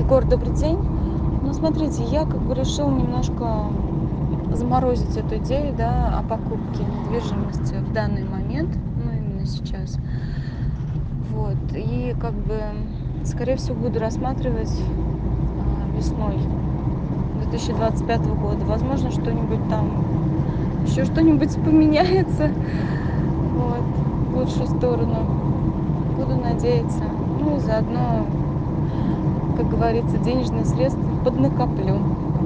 Егор, добрый день. Ну, смотрите, я как бы решила немножко заморозить эту идею, да, о покупке недвижимости в данный момент, ну, именно сейчас. Вот. И как бы, скорее всего, буду рассматривать весной 2025 года. Возможно, что-нибудь там, еще что-нибудь поменяется, вот, в лучшую сторону. Буду надеяться. Ну и заодно, как говорится, денежные средства поднакоплю.